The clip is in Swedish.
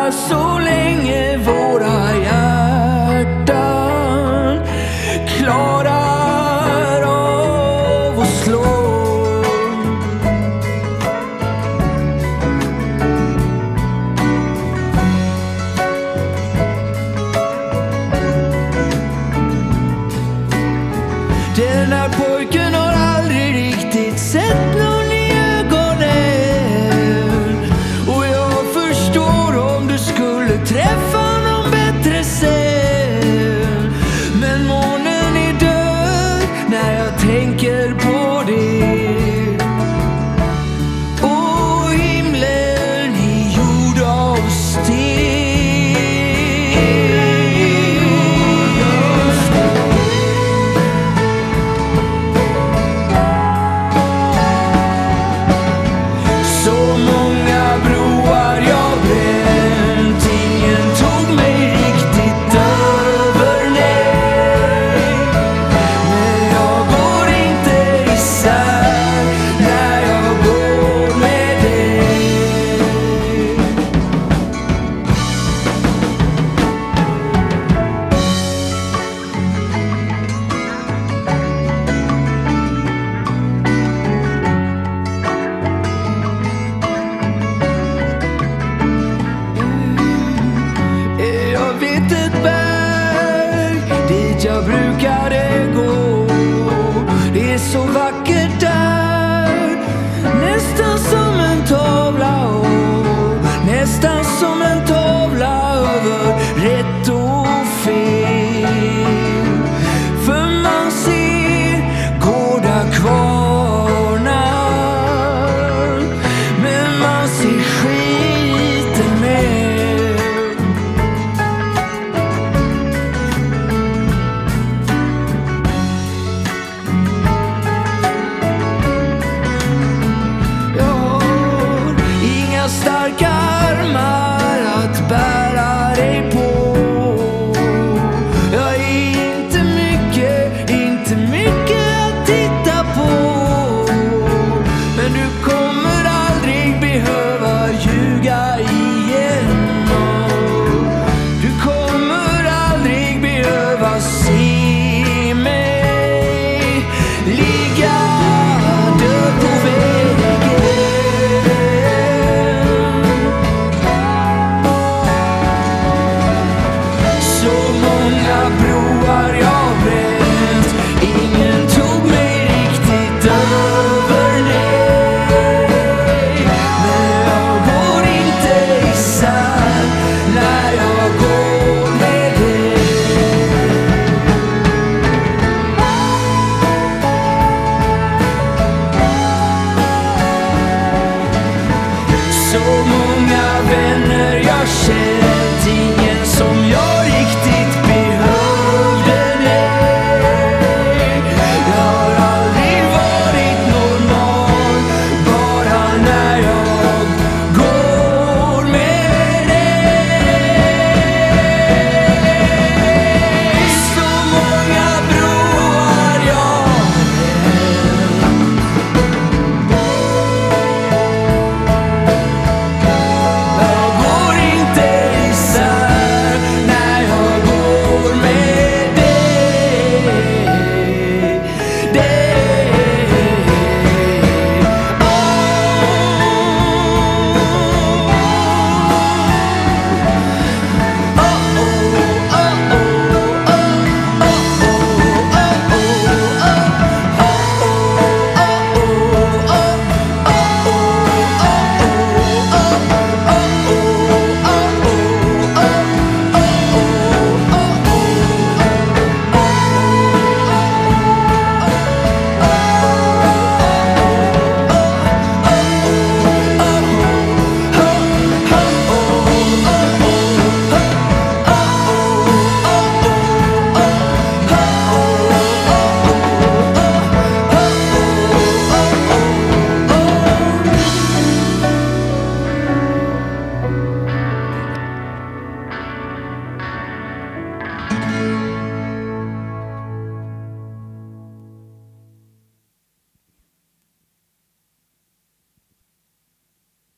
så länge våra hjärtan klarar av att slå. Den här pojken har aldrig riktigt sett någon i ögonen, och jag förstår om du skulle träffa någon bättre sen. Men månen är död när jag tänker på det, och himlen är gjord av sten. Jag brukade gå, det är så vackert där, nästan som en tavla, och nästan som en tavla över rätt och fel. För man ser gårdar kvarnar, men man ser skiten med. Starka armar att bära dig på. Jag är inte mycket att titta på. Men du kommer aldrig behöva ljuga igen. Du kommer aldrig behöva se mig ligga död på vägen. Broar jag bränt, ingen tog mig riktigt över, nej. Men jag går inte isär när jag går med dig. Så många vänner jag känner